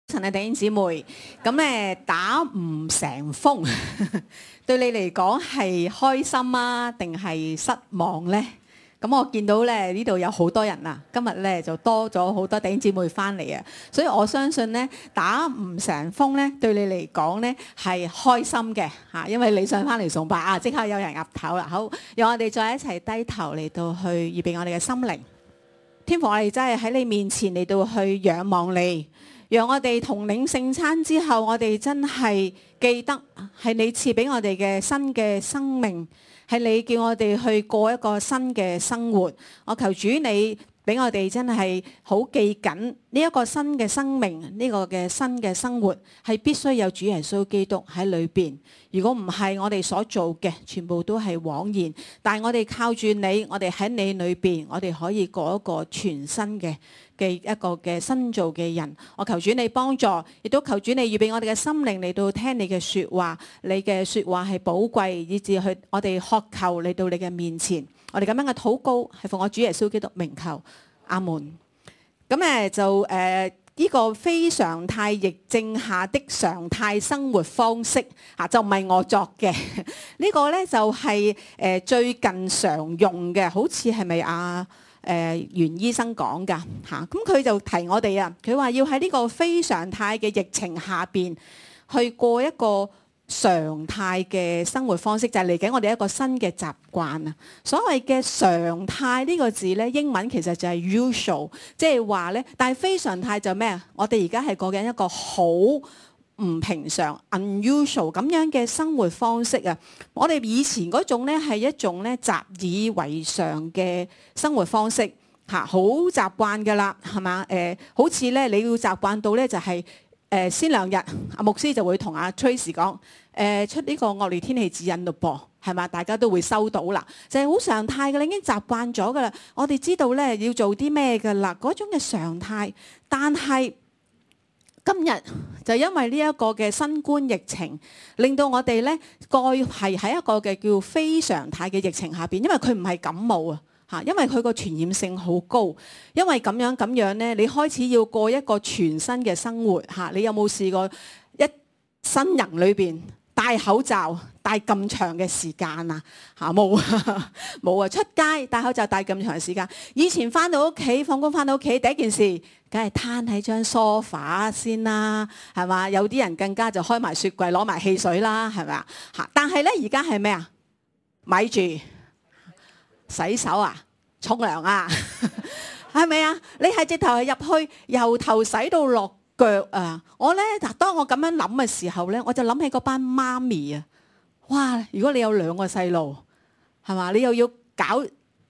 神嘅弟兄姊妹，咁打唔成風，對你嚟講係開心啊，定係失望呢？咁我見到咧呢度有好多人啊，今日咧就多咗好多弟兄姊妹翻嚟啊，所以我相信咧打唔成風咧，對你嚟講咧係開心嘅嚇，因為你想翻嚟崇拜啊，即刻有人岌頭啦。好，讓我哋再一齊低頭嚟到去預備我哋嘅心靈。天父，我哋真係喺你面前嚟到去仰望你。讓我哋同領聖餐之後，我哋真係記得係你賜俾我哋嘅新嘅生命，係你叫我哋去過一個新嘅生活。我求主你俾我哋真係好記緊呢一個新嘅生命，呢個嘅新嘅生活係必須有主耶穌基督喺裏邊。如果唔係，我哋所做嘅全部都係枉然。但係我哋靠住你，我哋喺你裏邊，我哋可以過一個全新嘅一個嘅新造嘅人。我求主你幫助，亦都求主你預備我哋嘅心靈嚟到聽你嘅說話。你嘅說話係寶貴，以至去我哋渴求嚟到你嘅面前。我哋咁樣嘅禱告係奉我主耶穌基督名求，阿門。咁呢個非常態疫症下的常態生活方式就唔係我作嘅。呢個咧就係最近常用嘅，好似係咪袁醫生講㗎嚇？咁佢就提我哋啊，佢話要喺呢個非常態嘅疫情下邊去過一個常態嘅生活方式，就係嚟緊我哋一個新嘅習慣啊！所謂嘅常態呢個字咧，英文其實就係 usual， 即係話咧，但係非常態就咩啊？我哋而家係過緊一個好唔平常 unusual 咁樣嘅生活方式啊！我哋以前嗰種咧係一種咧習以為常嘅生活方式嚇，好習慣㗎啦，係嘛？好似咧你要習慣到咧就係、先兩日阿牧師就會同阿 Tracy 講出呢個惡劣天氣指引咯噃，係嘛？大家都會收到啦，就係好常態嘅啦，已經習慣咗㗎啦。我哋知道咧要做啲咩㗎啦，嗰種嘅常態。但係今日就因為呢一個嘅新冠疫情，令到我哋咧係喺一個嘅叫非常態嘅疫情下邊，因為佢唔係感冒啊。嚇，因為佢個傳染性好高，因為咁樣咧，你開始要過一個全新嘅生活嚇。你有冇試過一新人裏邊戴口罩戴咁長嘅時間啊？嚇，冇啊，冇啊！出街戴口罩戴咁長嘅時間。以前翻到屋企放工翻到屋企第一件事，梗係攤喺張梳化先啦，係嘛？有啲人更加就開埋雪櫃攞埋汽水啦，係咪啊？嚇！但係咧而家係咩啊？咪住！洗手啊，沖涼啊，係咪啊？你係直頭係入去由頭洗到落腳啊！我咧當我咁樣諗嘅時候咧，我就諗起嗰班媽咪啊！哇！如果你有2個細路，係嘛？你又要搞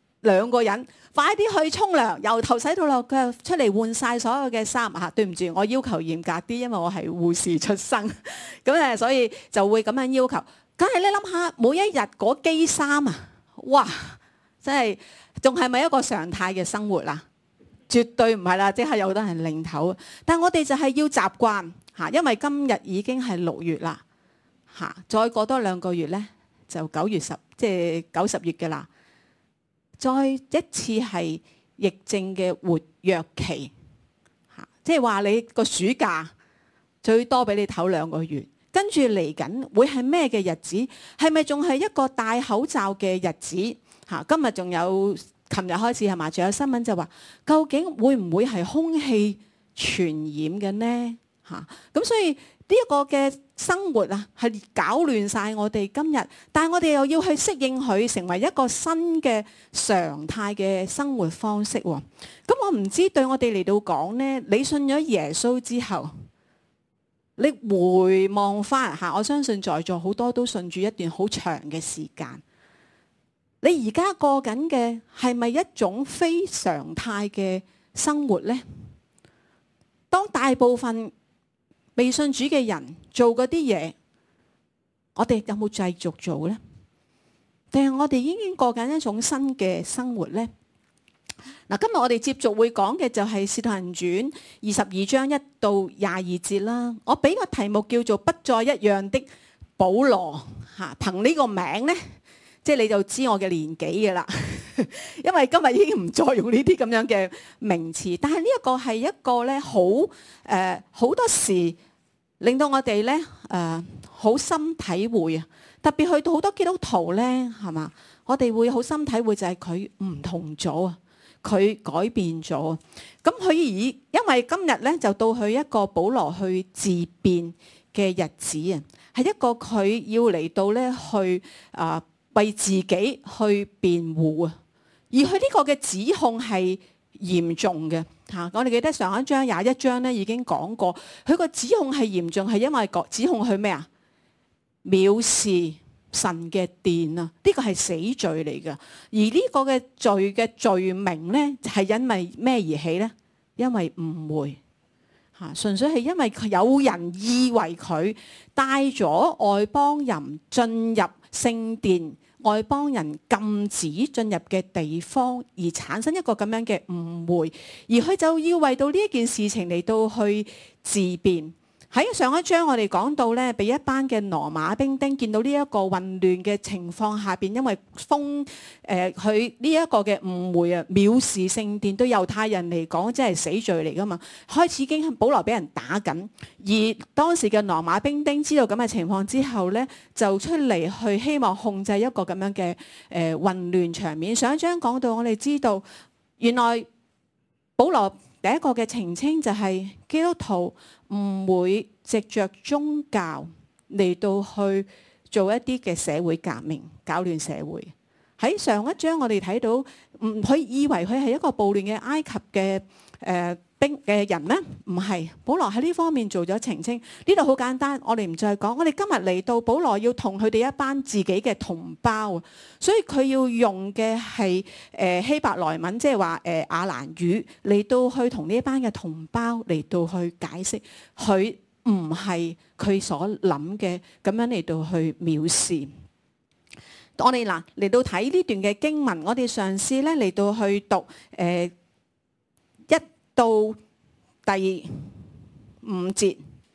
2個人，快啲去沖涼，由頭洗到落腳，出嚟換晒所有嘅衫嚇。對唔住，我要求嚴格啲，因為我係護士出身，咁所以就會咁樣要求。梗係你諗下，每一日嗰機衫啊，哇！即係仲係咪一個常態嘅生活啦？絕對唔係啦，即係有好多人擰頭。但我哋就係要習慣嚇，因為今日已經係6月啦嚇，再過多2個月咧就9月10，即係9、10月嘅啦。再一次係疫症嘅活躍期嚇，即係話你個暑假最多俾你唞2個月，跟住嚟緊會係咩嘅日子？係咪仲係一個戴口罩嘅日子？嚇！今日仲有，琴日開始係嘛？仲有新聞就話，究竟會唔會係空氣傳染嘅呢？嚇！咁所以呢一個嘅生活啊，係搞亂晒我哋今日，但係我哋又要去適應佢，成為一個新嘅常態嘅生活方式喎。咁我唔知對我哋嚟到講呢，你信咗耶穌之後，你回望翻嚇，我相信在座好多都信住一段好長嘅時間。你而家過緊嘅係咪一種非常態嘅生活呢？當大部分未信主嘅人做嗰啲嘢，我哋有冇繼續做呢？定係我哋已經過緊一種新嘅生活呢？嗱，今日我哋接續會講嘅就係《使徒行傳》22章1到22節啦。我俾個題目叫做不再一樣的保羅嚇，憑呢個名呢， 即係你就知我嘅年紀嘅啦。因為今日已經唔再用呢啲咁樣嘅名詞，但係呢一個係一個咧好多時令到我哋咧好深體會啊！特別去到好多基督徒咧，係嘛？我哋會好深體會就係佢唔同咗啊，佢改變咗。咁因為今日咧就到去一個保羅去自辯嘅日子啊，係一個佢要嚟到咧去為自己去辯護啊。而佢呢個嘅指控係嚴重嘅嚇，我哋記得上一章21章咧已經講過，佢個指控係嚴重係因為指控佢咩啊？藐視神嘅殿啊！呢個係死罪嚟嘅，而呢個嘅罪嘅罪名咧係因為咩而起咧？因為誤會嚇，純粹係因為有人以為佢帶咗外邦人進入聖殿。外邦人禁止進入嘅地方，而產生一個咁樣嘅誤會，而佢就要為到呢一件事情嚟到去自辯。喺上一章我哋講到咧，俾一班嘅羅馬兵丁見到呢一個混亂嘅情況下邊，因為佢呢一個嘅誤會啊，藐視聖殿對猶太人嚟講真係死罪嚟噶嘛，開始已經保羅俾人打緊，而當時嘅羅馬兵丁知道咁嘅情況之後咧，就出嚟去希望控制一個咁樣嘅混亂場面。上一章講到我哋知道，原來保羅第一個嘅澄清就係基督徒唔會藉着宗教嚟到去做一啲嘅社會革命，搞亂社會。喺上一章我哋睇到，佢以為佢係一個暴亂嘅埃及嘅人咩？唔係，保羅喺呢方面做咗澄清。呢度好簡單，我哋唔再講。我哋今日嚟到保羅要同佢哋一班自己嘅同胞，所以佢要用嘅係希伯來文，即係話亞蘭語嚟到去同呢一班嘅同胞嚟到去解釋，佢唔係佢所諗嘅咁樣嚟到去藐視。我哋嚟到睇呢段嘅經文，我哋嘗試咧嚟到去讀到第5節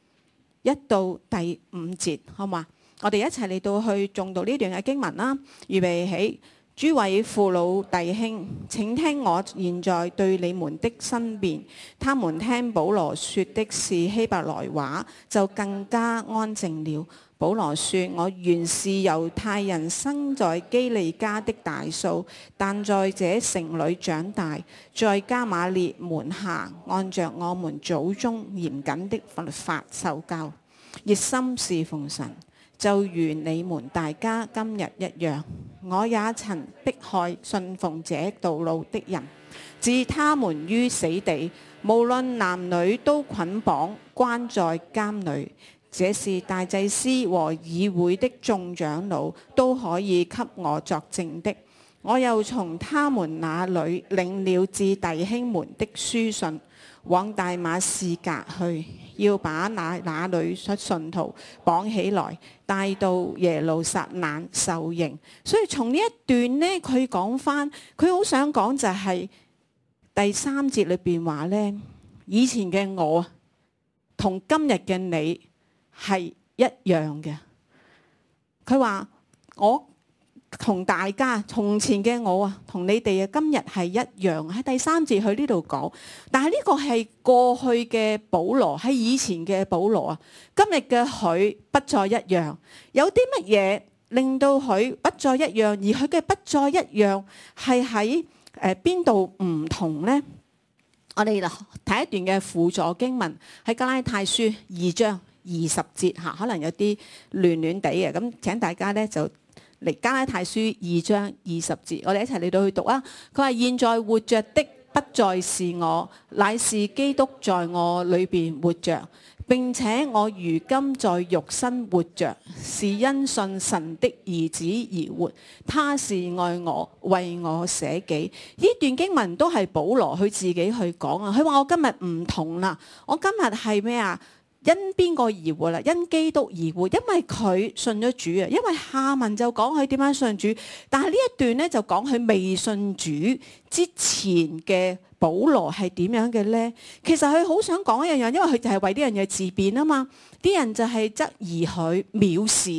，1到第5節，好嘛？我哋一齊嚟到去誦讀呢段嘅經文啦。預備起，諸位父老弟兄，請聽我現在對你們的申辯。他們聽保羅說的是希伯來話，就更加安靜了。保羅說：我原是猶太人，生在基利家的大數，但在這城裏長大，在加瑪列門下，按着我們祖宗嚴謹的律法受教，熱心侍奉神，就如你們大家今日一樣。我也曾迫害信奉這道路的人，置他們於死地，無論男女都捆綁關在監裏。這是大祭司和議會的眾長老都可以給我作證的。我又從他們那裏領了致弟兄們的書信，往大馬士革去，要把那裏信徒綁起來，帶到耶路撒冷受刑。所以從呢一段呢，佢講翻，佢好想講就係第3節裏邊話呢，以前嘅我同今日嘅你係一樣嘅。佢話我同大家從前嘅我啊，同你哋啊，今日係一樣。喺第3節去呢度講，但係呢個係過去嘅保羅，係以前嘅保羅啊。今日嘅佢不再一樣，有啲乜嘢令到佢不再一樣？而佢嘅不再一樣係喺邊度唔同呢？我哋睇一段嘅輔助經文，喺加拉太書2章20節嚇，可能有啲亂亂地嘅，咁請大家咧就嚟加拉太書2章20節，我哋一齊嚟到去讀啊！佢話：現在活着的不再是我，乃是基督在我裏邊活着。並且我如今在肉身活着，是因信神的兒子而活。他是愛我，為我捨己。呢段經文都係保羅佢自己去講啊！佢話我今日唔同啦，我今日係咩啊？因邊個而活啦？因基督而活，因為佢信咗主啊！因為下文就講佢點樣信主，但係呢一段咧就講佢未信主之前嘅保羅係點樣嘅咧？其實佢好想講一樣嘢，因為佢就係為呢樣嘢自辯啊嘛。啲人就係質疑佢藐視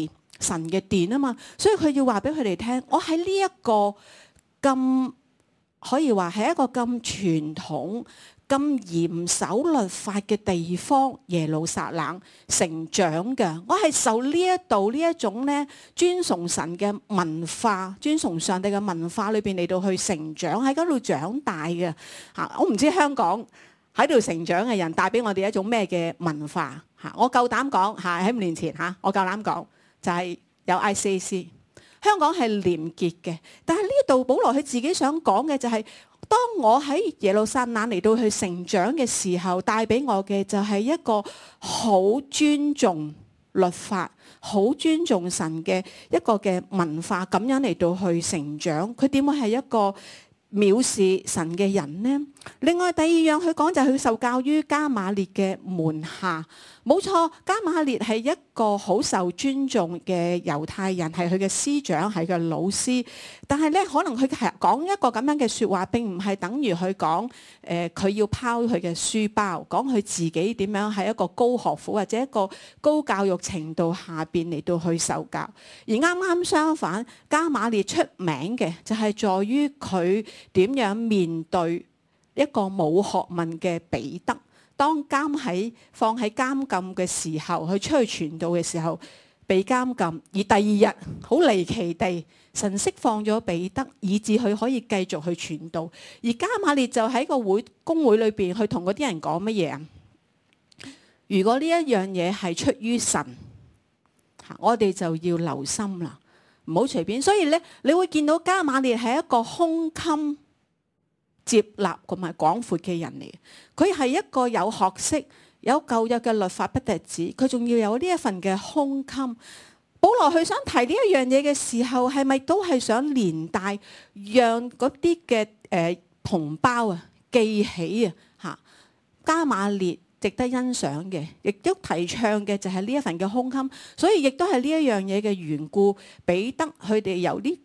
神嘅殿啊嘛，所以佢要話俾佢哋聽，我喺呢一個咁可以話係一個咁傳統、咁嚴守律法嘅地方，耶路撒冷成長嘅，我係受呢一度呢一種咧尊崇神嘅文化、尊崇上帝嘅文化裏邊嚟到去成長，喺嗰度長大嘅嚇。我唔知香港喺度成長嘅人帶俾我哋一種咩嘅文化嚇。我夠膽講嚇，喺5年前嚇，我夠膽講就係有 ICAC。香港係廉潔嘅，但係呢度保羅佢自己想講嘅就係，當我喺耶路撒冷嚟到去成長嘅時候，帶俾我嘅就係一個好尊重律法、好尊重神嘅一個嘅文化，咁樣嚟到去成長。佢點會係一個藐視神嘅人呢？另外第二樣佢講就係佢受教於迦瑪列嘅門下。冇錯，迦瑪列係一個好受尊重嘅猶太人，係佢嘅師長，係佢嘅老師。但係咧，可能佢係講一個咁樣嘅説話，並唔係等於佢講佢要拋佢嘅書包，講佢自己點樣喺一個高學府或者一個高教育程度下邊嚟到去受教。而啱啱相反，迦瑪列出名嘅就係在於佢點樣面對一個冇學問嘅彼得。當放喺監禁嘅時候，佢出去傳道嘅時候被監禁，而第二日好離奇地，神釋放咗彼得，以致佢可以繼續去傳道。而迦瑪列就喺個公會裏邊去同嗰啲人講乜嘢啊？如果呢一樣嘢係出於神，我哋就要留心啦，唔好隨便。所以咧，你會見到迦瑪列係一個胸襟接納同埋廣闊嘅人嚟，佢係一個有學識、有舊約嘅律法不特止，佢仲要有呢一份嘅胸襟。保羅佢想提呢一樣嘢嘅時候，係咪都係想連帶讓嗰啲嘅同胞啊記起啊嚇？迦瑪列值得欣賞嘅，亦都提倡嘅就係呢一份嘅胸襟，所以亦都係呢一樣嘢嘅緣故，彼得佢哋由呢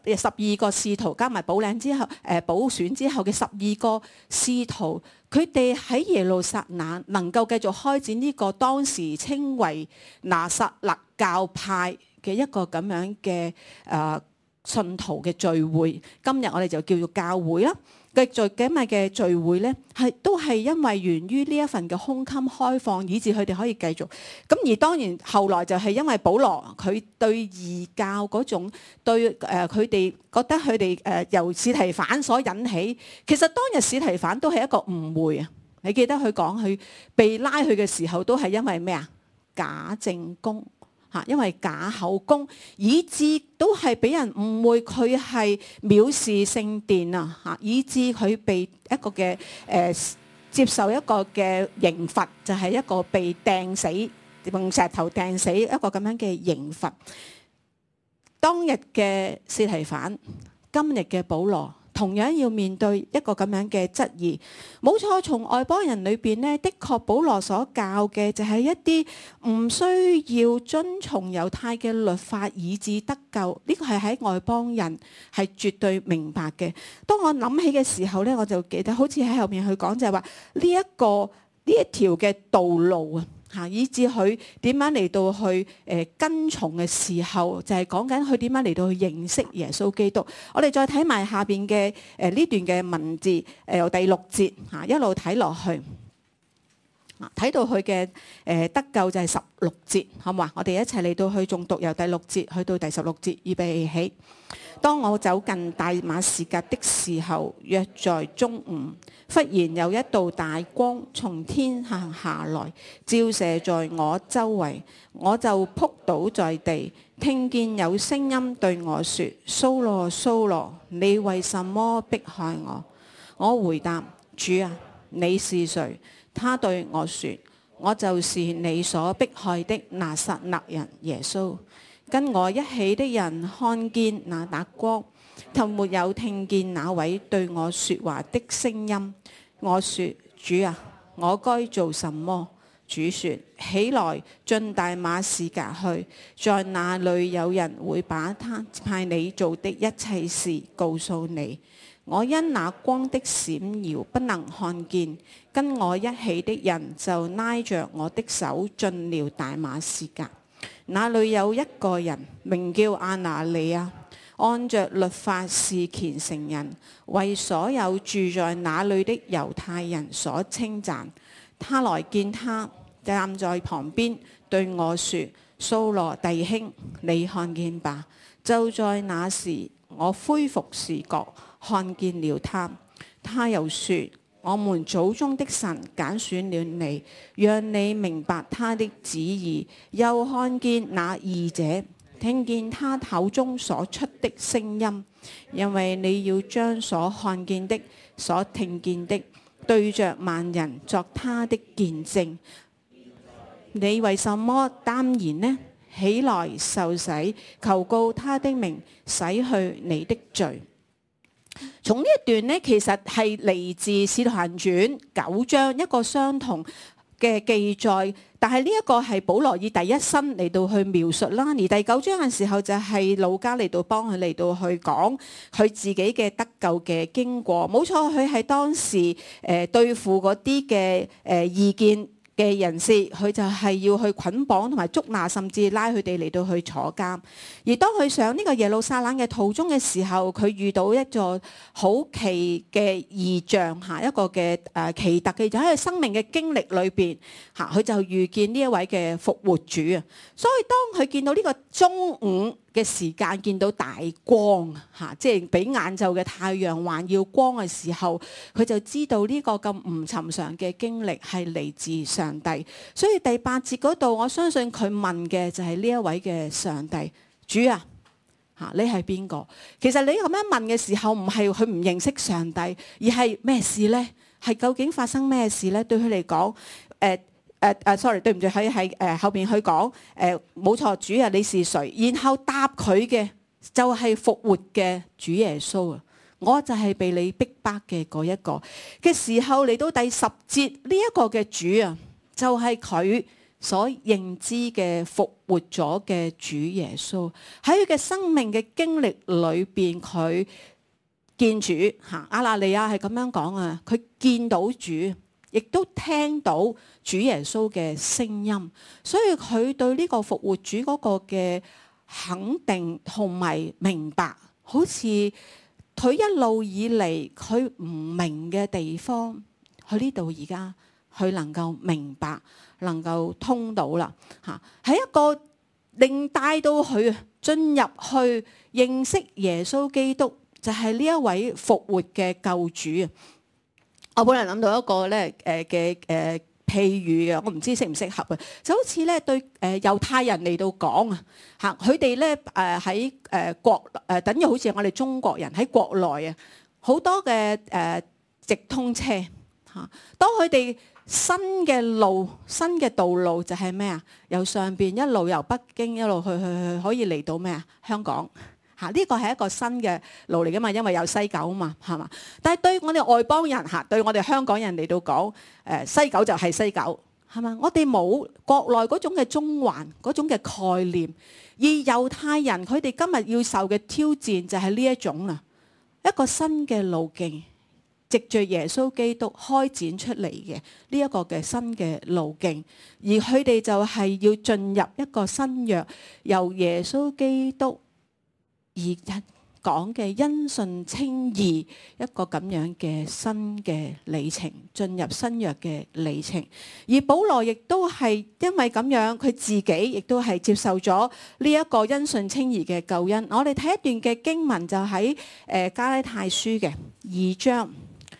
12個使徒加埋補領之後，補選之後嘅12個使徒，佢哋喺耶路撒冷能夠繼續開展呢個當時稱為拿撒勒教派嘅一個咁樣嘅信徒嘅聚會。今日我哋就叫做教會啦。繼續今日嘅聚會咧，都係因為源於呢一份嘅胸襟開放，以致佢哋可以繼續。咁而當然後來就係因為保羅佢對異教嗰種對佢哋覺得佢哋由司提反所引起，其實當日司提反都係一個誤會啊！你記得佢講佢被拉去嘅時候，都係因為咩啊？假證供。因為假口供，以致都係俾人誤會佢係藐視聖殿啊！以致佢被一個嘅接受一個嘅刑罰，就係一個被掟死，用石頭掟死一個咁樣嘅刑罰。當日嘅司提反，今日嘅保羅，同樣要面對一個咁樣嘅質疑。冇錯，從外邦人裏邊呢，的確保羅所教嘅就係一啲唔需要遵從猶太嘅律法以致得救。呢個係喺外邦人係絕對明白嘅。當我諗起嘅時候呢，我就記得好似喺後面去講就係話呢一條嘅道路啊。以至佢點樣嚟到去跟從嘅時候，就係講緊佢點樣嚟到去認識耶穌基督。我哋再睇埋下邊嘅呢段嘅文字，由第6節一路睇落去，睇到佢嘅得救就係16節，好嘛？我哋一齊嚟到去誦讀由第6節去到第16節，預備起。當我走近大馬士革的時候，約在中午，忽然有一道大光從天下來，照射在我周圍，我就仆倒在地，聽見有聲音對我說：蘇羅，蘇羅，你為什麼迫害我？我回答：主啊，你是誰？他對我說：我就是你所迫害的拿撒勒人耶穌。跟我一起的人看見那達光，就沒有聽見那位對我說話的聲音。我說：主啊，我該做什麼？主說：起來，進大馬士革去，在那裏有人會把他派你做的一切事告訴你。我因那光的閃耀不能看見，跟我一起的人就拉着我的手進了大馬士革。 那裏有一個人名叫亞拿尼亞，按着律法是虔誠人，為所有住在那裏的猶太人所稱讚。他來見他，站在旁邊對我說：掃羅弟兄，你看見吧。就在那時，我恢復視覺，看見了他。他又說：我們祖宗的神揀選了你，讓你明白他的旨意，又看見那義者，聽見他口中所出的聲音，因為你要將所看見的、所聽見的，對着萬人作他的見證。你為什麼耽延呢？起來受洗，求告他的名，洗去你的罪。從呢一段呢，其實係嚟自《使徒行傳》9章一個相同嘅記載，但係呢一個係保羅以第一身嚟到去描述啦。而第9章嘅時候就係路加嚟到幫佢嚟到去講佢自己嘅得救嘅經過。冇錯，佢係當時對付嗰啲嘅意見嘅人士，佢就係要去捆綁同埋捉拿，甚至拉佢哋嚟到去坐監。而當佢上呢個耶路撒冷嘅途中嘅時候，佢遇到一座好奇嘅異象一個嘅奇特嘅，就喺佢生命嘅經歷裏邊佢就遇見呢一位嘅復活主啊！所以當佢見到呢個中午嘅時間，見到大光即係比晏晝嘅太陽還要光嘅時候，佢就知道呢個咁唔尋常嘅經歷係嚟自上帝。所以第8節嗰度，我相信佢問嘅就係呢一位嘅上帝主啊，你係邊個？其實你咁樣問嘅時候，唔係佢唔認識上帝，而係咩事呢？係究竟發生咩事呢？對佢嚟講，sorry， 對唔住，喺後邊去講冇錯，主啊，你是誰？然後答佢嘅就係復活嘅主耶穌啊！我就係被你逼迫嘅嗰一個嘅時候，嚟到第10節呢一個嘅主啊，就係佢所認知嘅復活咗嘅主耶穌。喺佢嘅生命嘅經歷裏邊，佢見主亞拿尼亞係咁樣講啊，佢見到主，亦都聽到主耶穌嘅聲音，所以佢對呢個復活主嗰個嘅肯定同埋明白，好似佢一路以嚟佢唔明嘅地方，去呢度而家佢能夠明白，能夠通到啦係一個令帶到佢進入去認識耶穌基督，就係呢一位復活嘅救主啊！我本來諗到一個咧嘅譬喻嘅，我唔知適唔適合啊！就好似咧對猶太人嚟到講佢哋咧喺國等於好似我哋中國人喺國內好多嘅直通車當佢哋新嘅路、新嘅道路就係咩啊？由上邊一路由北京一路去可以嚟到咩啊？香港呢個係一個新嘅路嚟噶嘛，因為有西九啊嘛，係嘛？但係對我哋外邦人對我哋香港人嚟到講，西九就係西九，係嘛？我哋冇國內嗰種嘅中環嗰種嘅概念，而猶太人佢哋今日要受嘅挑戰就係呢一種一個新嘅路徑，藉著耶穌基督開展出嚟嘅呢一個嘅新嘅路徑，而佢哋就係要進入一個新約，由耶穌基督而講嘅因信稱義一個咁樣嘅新嘅里程，進入新約嘅里程。而保羅亦都係因為咁樣，佢自己亦都係接受咗呢一個因信稱義嘅救恩。我哋睇一段嘅經文就喺加拉太書嘅2章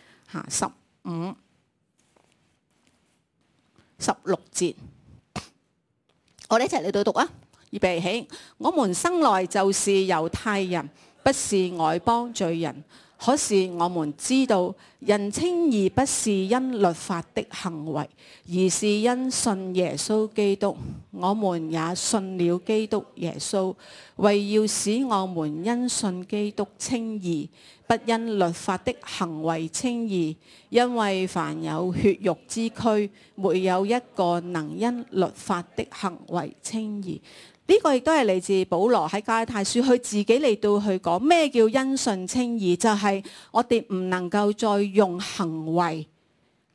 15、16節，我哋一齊嚟到讀啊！預備起，我們生來就是猶太人，不是外邦罪人。可是我們知道，人稱義不是因律法的行為，而是因信耶穌基督。我們也信了基督耶穌，為要使我們因信基督稱義，不因律法的行為稱義。因為凡有血肉之軀，沒有一個能因律法的行為稱義。呢個亦都係嚟自保羅喺加拉太書，佢自己嚟到去講咩叫因信稱義，就係我哋唔能夠再用行為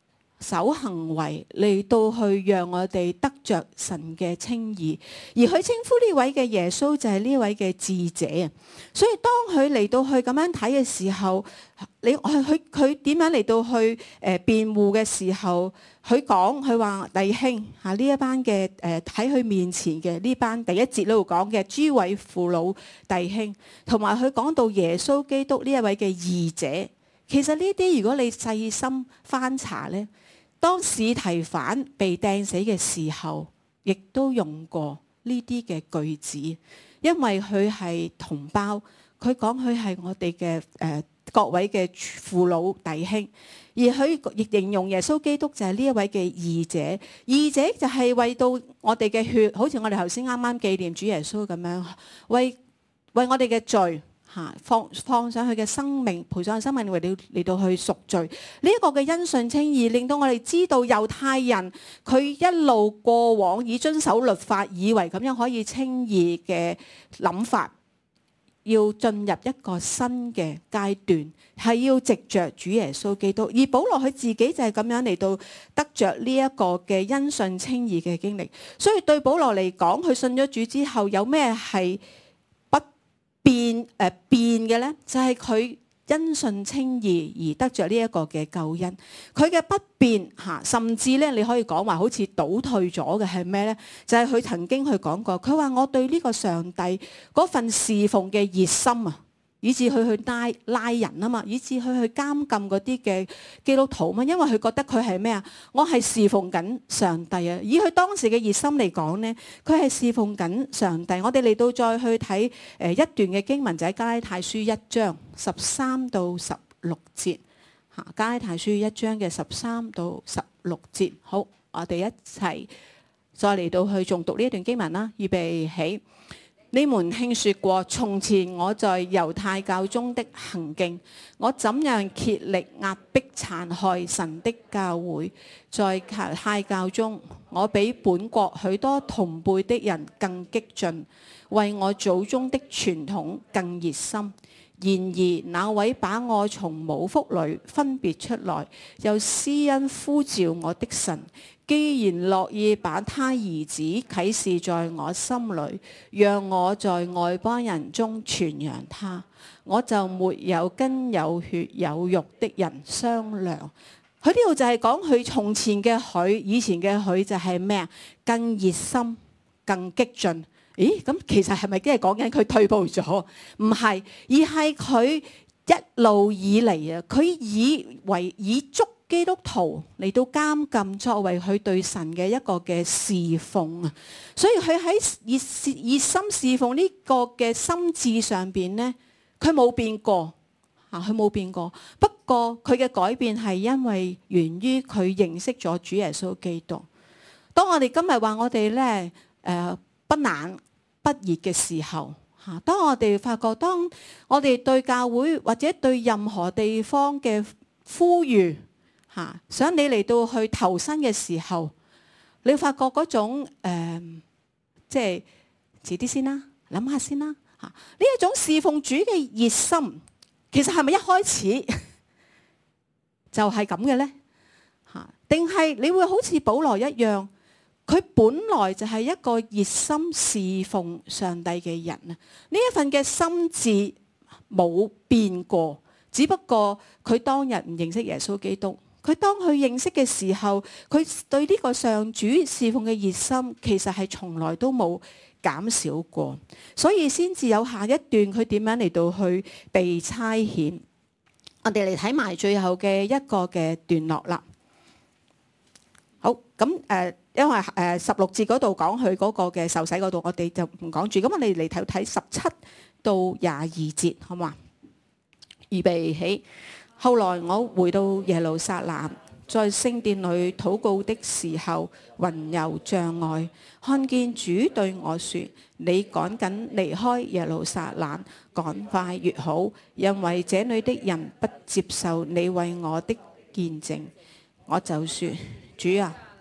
手行為嚟到去讓我哋得着神嘅稱義，而佢稱呼呢位嘅耶穌就係呢位嘅智者啊。所以當佢嚟到去咁樣睇嘅時候，佢點樣嚟到去辯護嘅時候，佢話弟兄呢一班嘅喺佢面前嘅呢班第一節呢度講嘅諸位父老弟兄，同埋佢講到耶穌基督呢一位嘅義者。其實呢啲如果你細心翻查呢，當司提反被釘死嘅時候，亦都用過呢啲嘅句子，因為佢係同胞，佢講佢係我哋嘅各位嘅父老弟兄，而佢亦形容耶穌基督就係呢一位嘅義者。義者就係為到我哋嘅血，好似我哋頭先啱啱紀念主耶穌咁樣，為我哋嘅罪。放上去嘅生命，賠上去生命嚟到去贖罪，呢一個嘅因信稱義，令到我哋知道猶太人佢一路過往以遵守律法，以為咁樣可以稱義嘅諗法，要進入一個新嘅階段，係要藉着主耶穌基督。而保羅佢自己就係咁樣嚟到得着呢一個嘅因信稱義嘅經歷。所以對保羅嚟講，佢信咗主之後，有咩係變嘅咧，就係佢因信稱義而得着呢一個嘅救恩。佢嘅不變甚至咧，你可以講話好似倒退咗嘅係咩咧？就係佢曾經去講過，佢話我對呢個上帝嗰份侍奉嘅熱心啊，以致佢去拉人啊嘛，以致佢去監禁嗰啲嘅基督徒嘛，因為佢覺得佢係咩啊？我係侍奉緊上帝啊！以佢當時嘅熱心嚟講呢，佢係侍奉緊上帝。我哋嚟到再去睇一段嘅經文，就喺加拉太書1章13到16節。加拉太書1章嘅13到16節。好，我哋一齊再嚟到去誦讀呢一段經文啦。預備起。你們聽說過，從前我在猶太教中的行徑，我怎樣竭力壓迫殘害神的教會。在太教中，我比本國許多同輩的人更激進，為我祖宗的傳統更熱心。然而那位把我從母腹裏分別出來，又施恩呼召我的神，既然樂意把他兒子啟示在我心裏，讓我在外邦人中傳揚他，我就沒有跟有血有肉的人商量。佢呢度就係講佢從前嘅佢，以前嘅佢就係咩啊？更熱心，更激進。咦，咁其實係咪即係講緊佢退步咗？唔係，而係佢一路以嚟啊，佢以捉基督徒嚟到監禁，作為佢對神嘅一個嘅侍奉啊。所以佢喺熱心侍奉呢個嘅心志上邊咧，佢冇變過啊，佢冇變過。不過佢嘅改變係因為源於佢認識咗主耶穌基督。當我哋今日話我哋咧不冷不熱嘅時候，當我哋發覺，當我哋對教會或者對任何地方嘅呼籲，想你嚟到去投身嘅時候，你發覺嗰種即係遲啲先啦，諗下先啦，呢一種侍奉主嘅熱心，其實係咪一開始就係咁嘅咧？定係你會好似保羅一樣？佢本來就係一個熱心侍奉上帝嘅人啊！呢一份嘅心志冇變過，只不過佢當日唔認識耶穌基督。佢當佢認識嘅時候，佢對呢個上主侍奉嘅熱心，其實係從來都冇減少過。所以先至有下一段佢點樣嚟到去被差遣。我哋嚟睇埋最後嘅一個嘅段落啦。好，咁因為16節嗰度講佢嗰個嘅受洗嗰度，我哋就唔講住。咁我哋嚟睇17到22節，好嘛？預備起。後來我回到耶路撒冷，在聖殿裏禱告的時候，魂遊象外，看見主對我說：你趕緊離開耶路撒冷，趕快越好，因為這裏的人不接受你為我的見證。我就說：主啊！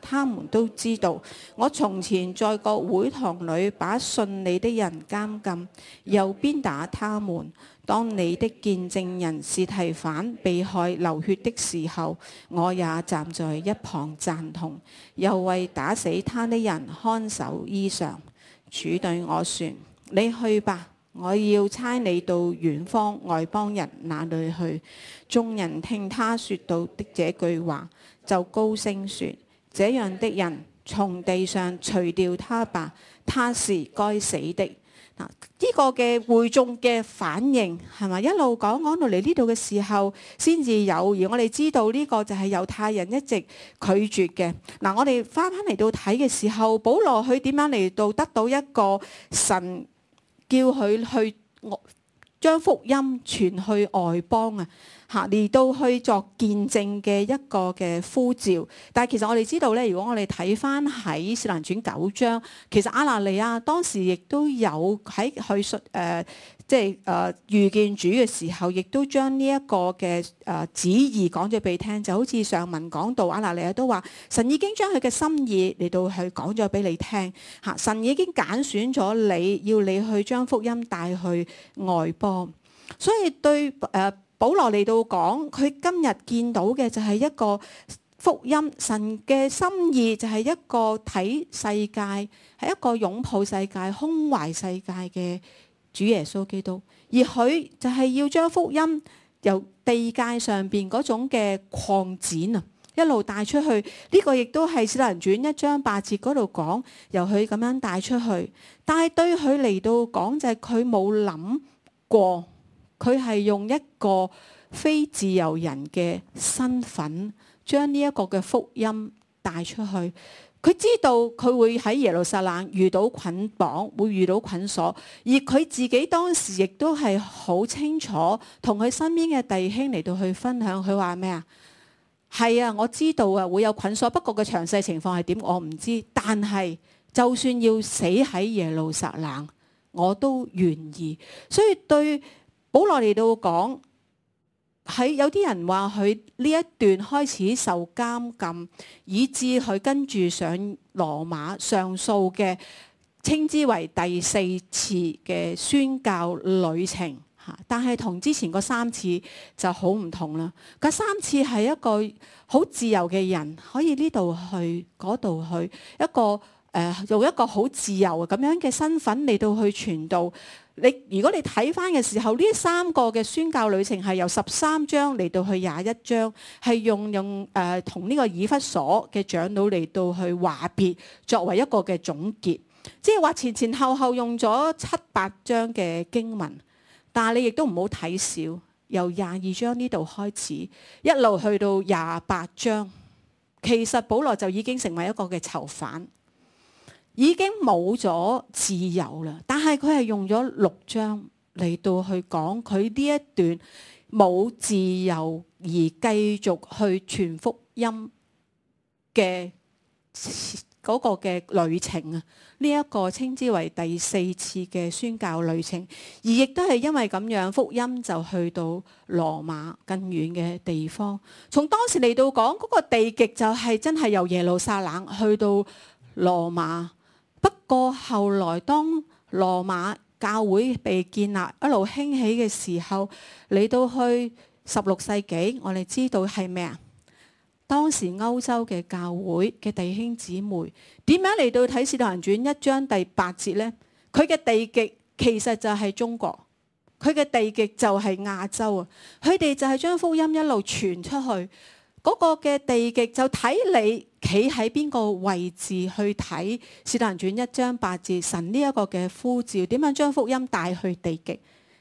他們都知道，我從前在各會堂裏把信你的人監禁，又鞭打他們。當你的見證人司提反被害流血的時候，我也站在一旁贊同，又為打死他的人看守衣裳。主對我說：你去吧，我要差你到遠方外邦人那裏去。眾人聽他說到的這句話，就高聲說：這樣的人從地上除掉他吧，他是該死的。呢個嘅會眾嘅反應係咪一路講到嚟呢度嘅時候先至有？而我哋知道呢個就係猶太人一直拒絕嘅。嗱，我哋翻嚟到睇嘅時候，保羅佢點樣嚟到得到一個神叫佢去將福音傳去外邦啊？嚟到去作見證嘅一個嘅呼召，但係其實我哋知道咧，如果我哋睇翻喺《使徒行傳》9章，其實亞拿尼亞當時亦都有喺佢遇見主嘅時候，亦都將呢一個嘅旨意講咗俾你聽，就好似上文講到亞拿尼亞都話，神已經將佢嘅心意嚟到去講咗俾你聽，神已經揀選咗你，要你去將福音帶去外邦，所以對保羅嚟到講，佢今日見到嘅就係一個福音，神嘅心意就係一個睇世界，係一個擁抱世界、胸懷世界嘅主耶穌基督，而佢就係要將福音由地界上邊嗰種嘅擴展啊，一路帶出去。呢個亦都係《使徒行傳》1章8節嗰度講，由佢咁樣帶出去。但係對佢嚟到講就係佢冇諗過。佢係用一個非自由人嘅身份，將呢一個嘅福音帶出去。佢知道佢會喺耶路撒冷遇到捆綁，會遇到捆鎖，而佢自己當時亦都係好清楚，同佢身邊嘅弟兄嚟到去分享。佢話咩啊？係啊，我知道啊，會有捆鎖，不過個詳細情況係點我唔知。但係就算要死喺耶路撒冷，我都願意。所以對保羅嚟到講，喺有啲人話佢呢一段開始受監禁，以致佢跟住上羅馬上訴嘅，稱之為第4次嘅宣教旅程。但係同之前嗰3次就好唔同啦。嗰3次係一個好自由嘅人，可以呢度去嗰度去，一個用一個好自由咁樣嘅身份嚟到去傳道。如果你睇翻嘅時候，呢3個嘅宣教旅程係由13章嚟到去21章，係用同呢個以弗所嘅長老嚟到去話別，作為一個嘅總結。即係話前前後後用咗7、8章嘅經文，但係你亦都唔好睇少，由22章呢度開始，一路去到28章，其實保羅就已經成為一個嘅囚犯。已經冇咗自由啦，但係佢係用咗6章嚟到去講佢呢一段冇自由而繼續去傳福音嘅嗰個嘅旅程啊！呢一個稱之為第4次嘅宣教旅程，而亦都係因為咁樣，福音就去到羅馬更遠嘅地方。從當時嚟到講，嗰個地極就係真係由耶路撒冷去到羅馬。不過後來當羅馬教會被建立一路興起嘅時候，嚟到去16世紀，我哋知道係咩啊？當時歐洲嘅教會嘅弟兄姊妹點樣嚟到睇《使徒行傳》1章第8節呢？佢嘅地極其實就係中國，佢嘅地極就係亞洲啊！佢哋就係將福音一路傳出去。嗰個嘅地極就睇你企喺邊個位置去睇《使徒行傳》1章8節，神呢一個嘅呼召，點樣將福音帶去地極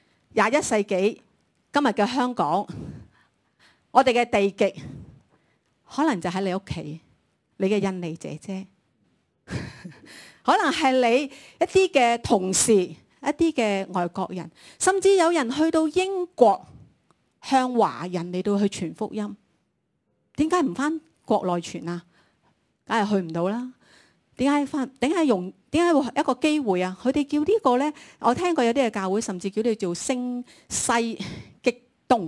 ？21世紀今日嘅香港，我哋嘅地極可能就喺你屋企，你嘅印尼姐姐，可能係你一啲嘅同事，一啲嘅外國人，甚至有人去到英國向華人嚟到去傳福音。點解唔翻國內傳啊？梗係去唔到啦。點解會一個機會啊？佢哋叫呢個咧，我聽過有啲嘅教會甚至叫你做聲西擊東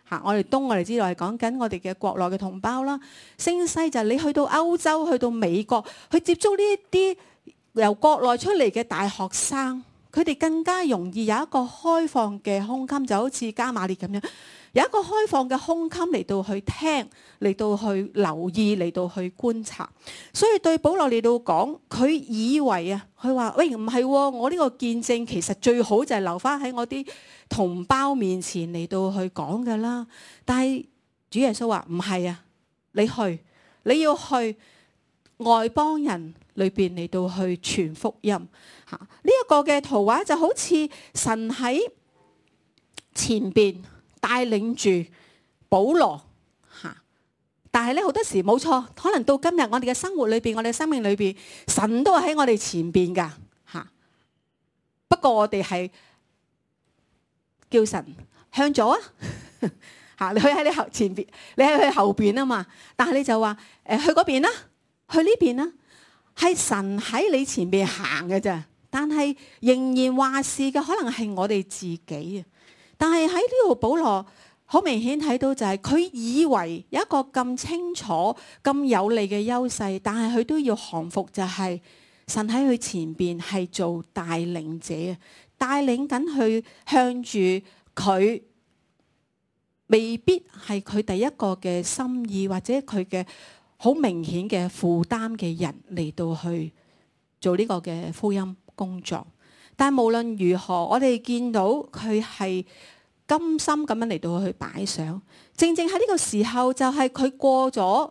我哋東我哋知道係講緊我哋嘅國內嘅同胞啦。升西就係你去到歐洲、去到美國，去接觸呢一啲由國內出嚟嘅大學生，佢哋更加容易有一個開放嘅胸襟，就好似加馬列咁樣，有一個開放嘅胸襟嚟到去聽，嚟到去留意，嚟到去觀察。所以對保羅嚟到講，佢以為啊，佢話：喂，唔係喎，我呢個見證其實最好就係留翻喺我啲同胞面前嚟到去講㗎啦。但係主耶穌話：唔係啊，你要去外邦人裏邊嚟到去傳福音。嚇，呢一個嘅圖畫就好似神喺前邊帶領住保羅嚇，但係咧好多時冇錯，可能到今日我哋嘅生活裏邊，我哋嘅生命裏邊，神都係喺我哋前邊㗎嚇。不過我哋係叫神向左啊嚇，你喺你後前邊，你喺佢後邊啊嘛。但係你就話去嗰邊啦，去呢邊啦，係神喺你前邊行嘅咋。但係仍然話事嘅可能係我哋自己啊。但係喺呢度保羅好明顯睇到就係佢以為有一個咁清楚、咁有利嘅優勢，但係佢都要降服，就係神喺佢前邊係做帶領者，帶領緊佢向住佢未必係佢第一個嘅心意，或者佢嘅好明顯嘅負擔嘅人嚟到去做呢個嘅福音工作。但係無論如何，我哋見到佢係甘心咁樣嚟到去擺上。正正喺呢個時候，就係佢過咗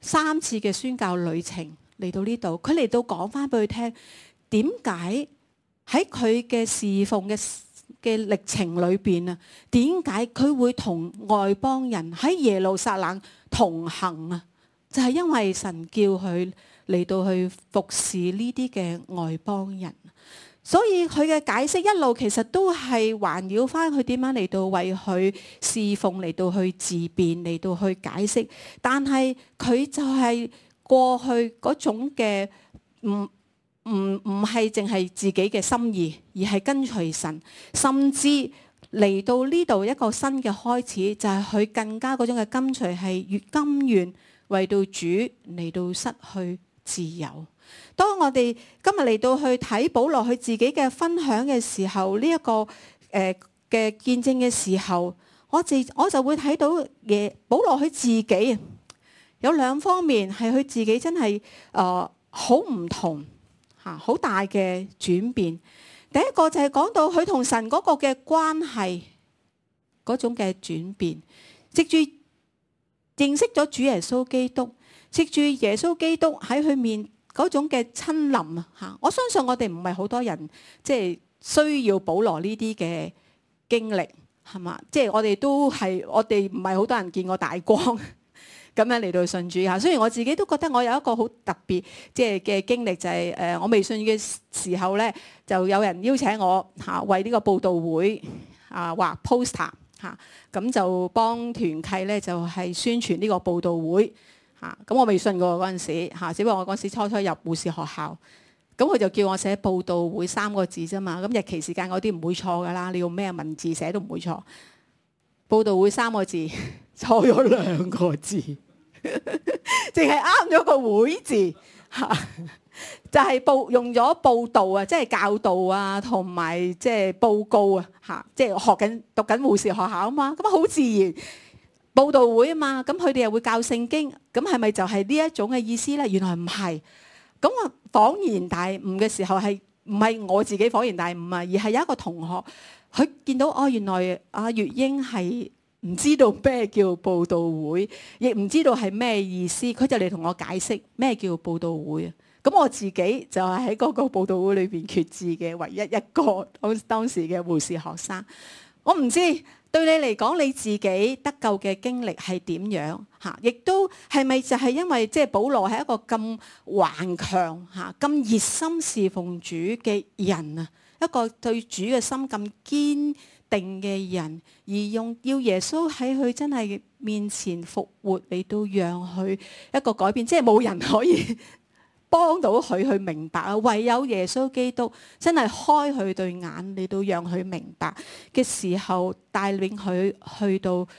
3次嘅宣教旅程嚟到呢度，佢嚟到講翻俾佢聽，點解喺佢嘅侍奉嘅歷程裏邊啊？點解佢會同外邦人喺耶路撒冷同行啊？就係因為神叫佢嚟到去服侍呢啲嘅外邦人。所以佢嘅解釋一路其實都係環繞翻佢點樣嚟到為佢侍奉，嚟到去自辯，嚟到去解釋。但係佢就係過去嗰種嘅唔係淨係自己嘅心意，而係跟隨神，甚至嚟到呢度一個新嘅開始，就係佢更加嗰種嘅跟隨係越甘願為到主嚟到失去自由。當我哋今日嚟到去睇保羅佢自己嘅分享嘅時候，呢一個嘅見證嘅時候，我就會睇到保羅佢自己有2方面係佢自己真係好唔同嚇，好大嘅轉變。第一個就係講到佢同神嗰個嘅關係嗰種嘅轉變，藉住認識咗主耶穌基督，藉住耶穌基督喺佢面嗰種嘅親臨啊嚇，我相信我哋唔係好多人即係需要保羅呢啲嘅經歷係嘛？即係我哋都係我哋唔係好多人見過大光咁樣嚟到信主嚇。雖然我自己都覺得我有一個好特別即係嘅經歷，就係我未信嘅時候咧，就有人邀請我嚇為呢個佈道會畫 poster 嚇，咁就幫團契咧就係宣傳呢個佈道會。咁我未信過嗰陣時嚇，只不過我嗰陣時初入護士學校，咁佢就叫我寫佈道會3個字啫嘛。咁日期時間嗰啲唔會錯噶啦，你用咩文字寫都唔會錯。佈道會3個字錯咗2個字，淨係啱咗個會字嚇，就係用咗報道啊，即係教導啊，同埋即係報告啊嚇，即係讀緊護士學校啊嘛，咁好自然。佈道會啊嘛，咁佢哋又會教聖經，咁係咪就係呢一種嘅意思咧？原來唔係。咁我恍然大悟嘅時候係唔係我自己恍然大悟啊？而係有一個同學，佢見到原來阿月英係唔知道咩叫佈道會，亦唔知道係咩意思，佢就嚟同我解釋咩叫佈道會啊。咁我自己就係喺嗰個佈道會裏邊決志嘅唯一一個當時嘅護士學生。我唔知對你嚟講，你自己得救嘅經歷係點樣嚇？亦都係咪就係因為即係保羅係一個咁頑強嚇、咁熱心侍奉主嘅人啊，一個對主嘅心咁堅定嘅人，而要耶穌喺佢真係面前復活嚟到讓佢一個改變，即係冇人可以幫到佢去明白啊！唯有耶穌基督真係開佢對眼嚟到讓佢明白嘅時候，帶領佢去到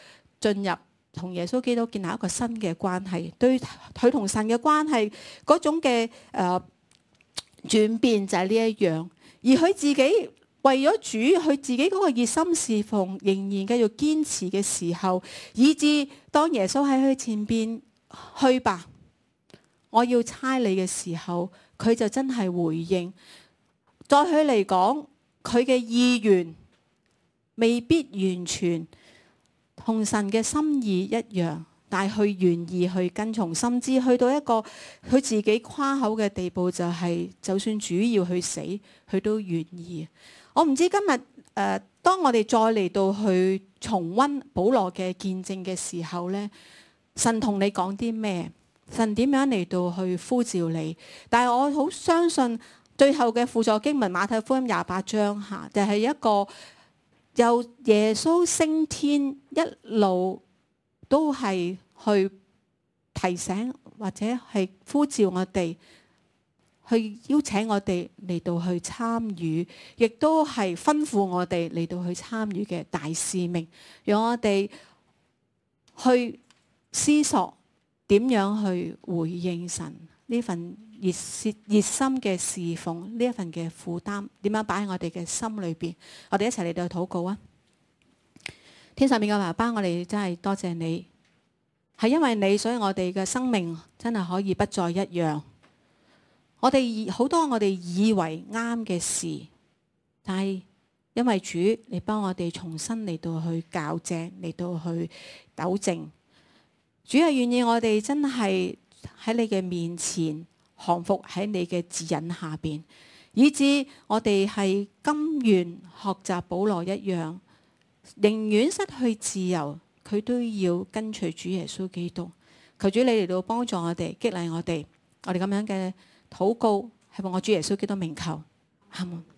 進入同耶穌基督建立一個新嘅關係，對佢同神嘅關係嗰種嘅轉變就係呢一樣。而佢自己為咗主，佢自己嗰個熱心侍奉，仍然繼續堅持嘅時候，以致當耶穌喺佢前邊去吧，我要差你嘅時候，佢就真係回應。在佢嚟講，佢嘅意願未必完全同神嘅心意一樣，但係佢願意去跟從，甚至去到一個佢自己誇口嘅地步，就係就算主要去死，佢都願意。我唔知今日當我哋再嚟到去重溫保羅嘅見證嘅時候呢，神同你講啲咩？神點樣嚟到去呼召你？但係我好相信最後嘅輔助經文馬太福音28章下，就係一個由耶穌升天一路都係去提醒或者係呼召我哋，去邀請我哋嚟到去參與，亦都係吩咐我哋嚟到去參與嘅大使命，讓我哋去思索點樣去回應神呢份熱心嘅侍奉，呢一份嘅負擔，點樣擺喺我哋嘅心裏邊？我哋一齊嚟到禱告啊！天上面嘅爸爸，我哋真係多謝你，係因為你，所以我哋嘅生命真係可以不再一樣。我哋好多我哋以為啱嘅事，但係因為主你幫我哋重新嚟到去校正，嚟到去糾正。主係願意我哋真係喺你嘅面前降服喺你嘅指引下邊，以致我哋係甘願學習保羅一樣，寧願失去自由，佢都要跟隨主耶穌基督。求主你嚟到幫助我哋，激勵我哋，我哋咁樣嘅禱告係奉我主耶穌基督名求，阿門。